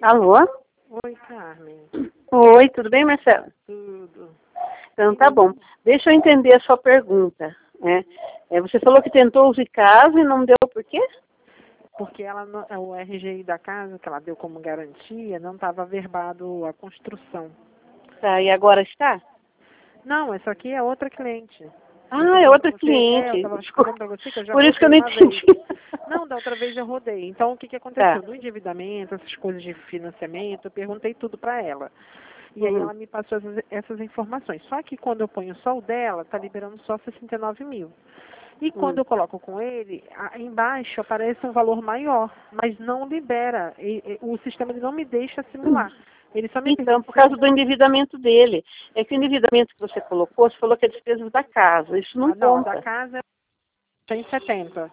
Alô? Oi, Carmen. Oi, tudo bem, Marcelo? Tudo. Então tá bom. Deixa eu entender a sua pergunta, né? Você falou que tentou o Zicasa e não deu por quê? Porque ela o RGI da casa, que ela deu como garantia, não estava averbado a construção. Tá, e agora está? Não, essa aqui é outra cliente. Ah, é outra Eu cliente. estava Desculpa. falando para você que eu já Por isso que eu rodei não uma vez. entendi. Não, da outra vez eu rodei. Então, o que aconteceu? Tá. No endividamento, essas coisas de financiamento, eu perguntei tudo para ela. E aí Uhum. ela me passou essas informações. Só que quando eu ponho só o dela, tá liberando só 69 mil. E quando eu coloco com ele, embaixo aparece um valor maior, mas não libera. O sistema ele não me deixa simular. Ele só me Então, permite por causa do endividamento dele. É que o endividamento que você colocou, você falou que é despesas da casa. Isso não Não, a da conta. casa tem 70.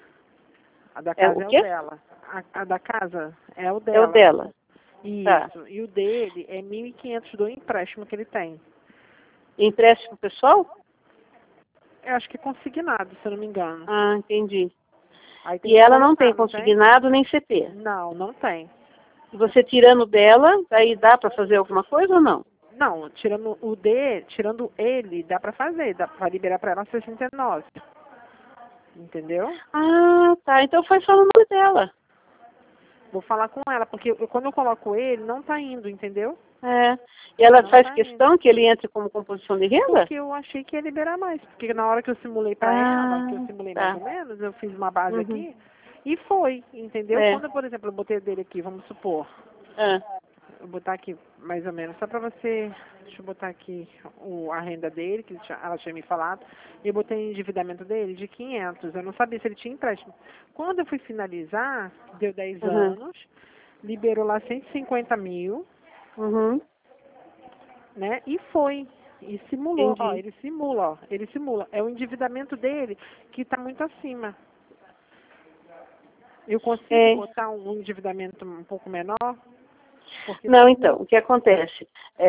A da É casa o é o quê? dela. A da casa é o É o dela. dela. Tá. Isso. E o dele é 1.500 do empréstimo que ele tem. Empréstimo pessoal? Eu acho que é consignado, se eu não me engano. Ah, entendi. Aí tem E que ela não tem colocar, não tem? consignado nem CP. Não, não tem. E você tirando dela, daí dá para fazer alguma coisa ou não? Não, tirando ele, dá pra fazer, dá pra liberar pra ela 69. Entendeu? Ah, tá. Então foi só no nome dela. Vou falar com ela, porque quando eu coloco ele, não tá indo, entendeu? É. E ela Não faz tá indo. questão que ele entre como composição de renda? Porque eu achei que ia liberar mais. Porque na hora que eu simulei pra ela, que eu Ah, simulei mais tá. ou menos, eu fiz uma base Uhum. aqui e foi, entendeu? É. Quando, por exemplo, eu botei o dele aqui, vamos supor, Ah, eu vou botar aqui mais ou menos, só pra você, deixa eu botar aqui a renda dele, que ela tinha me falado, e eu botei o endividamento dele de 500, eu não sabia se ele tinha empréstimo. Quando eu fui finalizar, deu 10 uhum. anos, liberou lá 150 mil, Uhum. né, e foi, e simulou, ó, Entendi. ele simula, é o endividamento dele que está muito acima. Eu consigo É. botar um endividamento um pouco menor? Porque Não, então, o que acontece?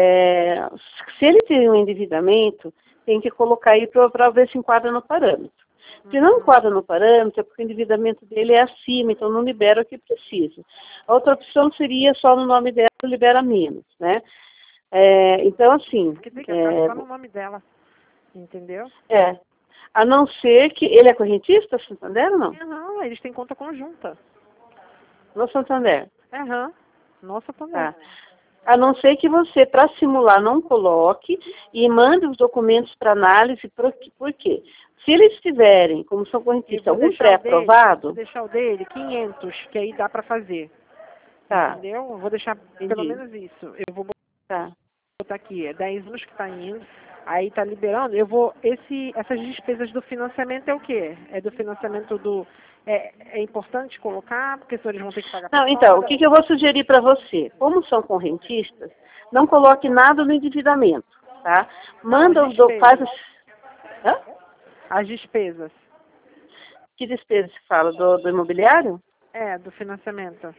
Se ele tem um endividamento, tem que colocar aí para ver se enquadra no parâmetro. Se não enquadra no parâmetro, é porque o endividamento dele é acima, então não libera o que precisa. A outra opção seria só no nome dela, libera menos, né? Então, assim, porque tem que estar só no nome dela, entendeu? é, a não ser que ele é correntista, Santander ou não? Não, eles têm conta conjunta. No Santander, Aham. Nossa, também. tá? A não ser que você, para simular, não coloque e mande os documentos para análise, por quê? Se eles tiverem, como são Eu correntistas, vou algum deixar o dele, pré-aprovado, 500, que aí dá pra fazer. tá, Entendeu? Eu vou deixar pelo entendi, menos isso. Eu vou tá. botar aqui, é 10 anos que tá indo, aí tá liberando. Essas despesas do financiamento é o quê? É do financiamento do... É importante colocar, porque senão eles vão ter que pagar por Não, então, o fora. que eu vou sugerir para você? Como são correntistas, não coloque nada no endividamento, tá? Não, as Manda faz despesas. hã? As despesas. Que despesa se fala? Do imobiliário? É, do financiamento.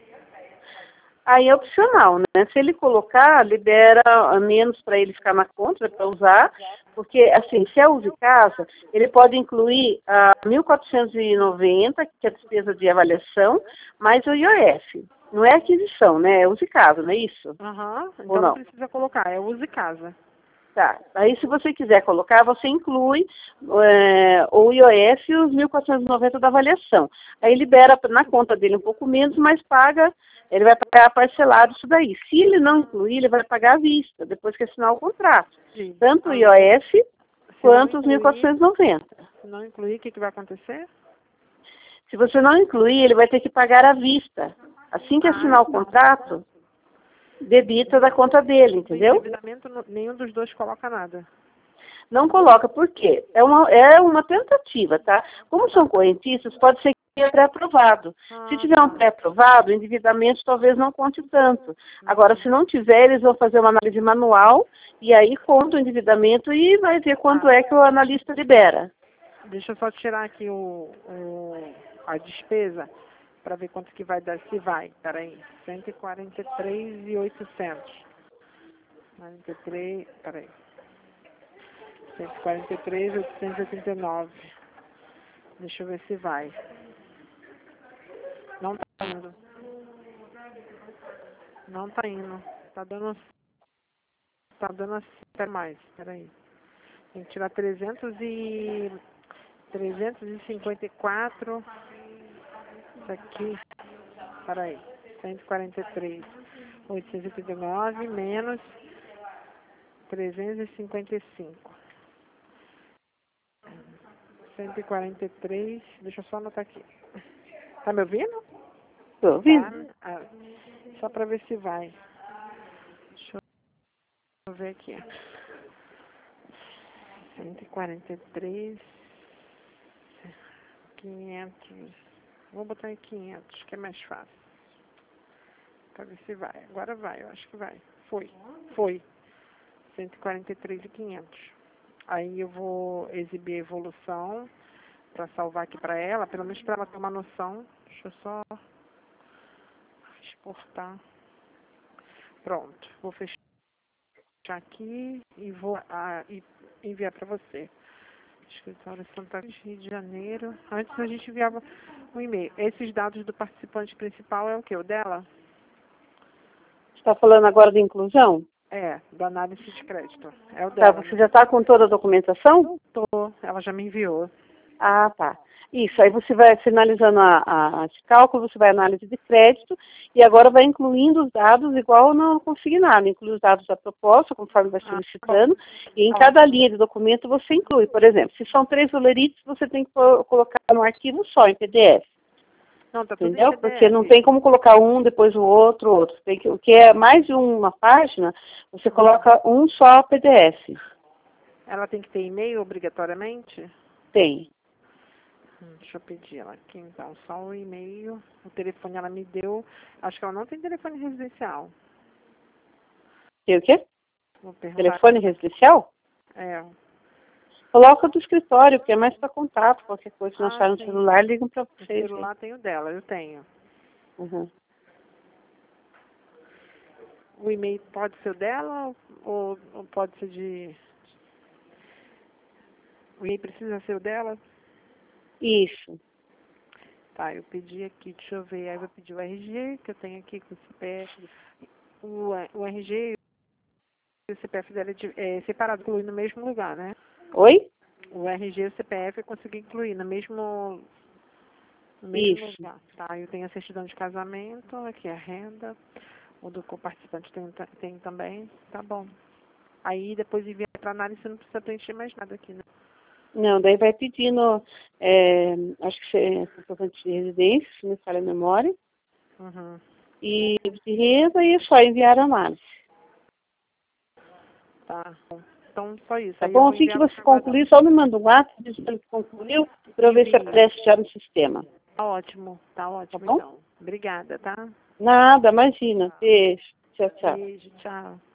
Aí é opcional, né? Se ele colocar, libera menos para ele ficar na conta, para usar, porque, assim, se é uso de casa, ele pode incluir a 1.490, que é a despesa de avaliação, mais o IOF. Não é aquisição, né? É uso de casa, não é isso? Aham, Ou então não não? precisa colocar, é uso de casa. Tá. Aí, se você quiser colocar, você inclui o IOF e os 1.490 da avaliação. Aí libera na conta dele um pouco menos, mas paga, ele vai pagar parcelado isso daí. Se ele não incluir, ele vai pagar à vista, depois que assinar o contrato. Sim. Tanto o Agora, IOF se não quanto os incluir, 1.490. o que vai acontecer? Se você não incluir, ele vai ter que pagar à vista. Assim que Ah, assinar o então. contrato, debita da conta dele, Do entendeu? endividamento, nenhum dos dois coloca nada. Não coloca, por quê? É uma tentativa, tá? Como são correntistas, pode ser que é pré-aprovado. Se Ah, tiver um tá. pré-aprovado, o endividamento talvez não conte tanto. Agora, se não tiver, eles vão fazer uma análise manual e aí conta o endividamento e vai ver quanto é que o analista libera. Deixa eu só tirar aqui a despesa para ver quanto que vai dar, se vai. Peraí, 143.800. 43, peraí. 143.889. Deixa eu ver se vai. Não tá indo. Não tá indo. Tá dando até mais. Peraí. Tem que tirar 354. Isso aqui. Peraí. 143. 889 menos 355. 143. Deixa eu só anotar aqui. Tá me ouvindo? Tô ouvindo. Tá. Ah, só pra ver se vai. Deixa eu ver aqui. 143. 500. Vou botar em 500, que é mais fácil. Pra ver se vai. Agora vai, eu acho que vai. Foi. 143.500. Aí eu vou exibir a evolução para salvar aqui para ela, pelo menos para ela ter uma noção. Deixa eu só exportar. Pronto. Vou fechar aqui e vou enviar para você. Escritório Santa Cruz, Rio de Janeiro. Antes a gente enviava um e-mail. Esses dados do participante principal é o quê? O dela? Você está falando agora de inclusão? É, da análise de crédito. É o Tá, dela. você já está com toda a documentação? Tô. Ela já me enviou. Ah, tá. Isso, aí você vai finalizando esse cálculo, você vai à análise de crédito e agora vai incluindo os dados igual no consignado, inclui os dados da proposta, conforme vai solicitando, e em cada linha de documento você inclui. Por exemplo, se são 3 olerites, você tem que colocar num arquivo só, em PDF. Não, tá tudo Entendeu? em PDF. Porque não tem como colocar um, depois o outro. O que é mais de uma página, você coloca um só PDF. Ela tem que ter e-mail obrigatoriamente? Tem. Deixa eu pedir ela aqui, então. Só o e-mail. O telefone ela me deu. Acho que ela não tem telefone residencial. Tem o quê? Vou perguntar. Telefone residencial? É. Coloca do escritório, que é mais para contato. Qualquer coisa, se não achar no Sim. celular, ligam para O vocês. celular tem o dela, eu tenho. Uhum. O e-mail pode ser o dela ou pode ser de... O e-mail precisa ser o dela? Isso. Tá, eu pedi aqui, deixa eu ver. Aí eu vou pedir o RG, que eu tenho aqui com o CPF. O RG e o CPF dela é separado, incluir no mesmo lugar, né? Oi? O RG e o CPF eu consegui incluir no mesmo Isso. lugar. Tá, eu tenho a certidão de casamento, aqui a renda. O do co-participante tem também. Tá bom. Aí depois envia para análise, você não precisa preencher mais nada aqui, né? Não, daí vai pedindo, acho que é comprovante de residência, se me falha a memória, Uhum. e de renda e é só enviar a análise. Tá. Então, só isso. Tá Aí eu bom? vou Assim que enviar você concluir, só me manda um WhatsApp dizendo que concluiu, para eu ver se aparece já no sistema. Tá ótimo, Tá bom? então. Obrigada, tá? Nada, imagina. Beijo. Tchau, tchau. Beijo, tchau.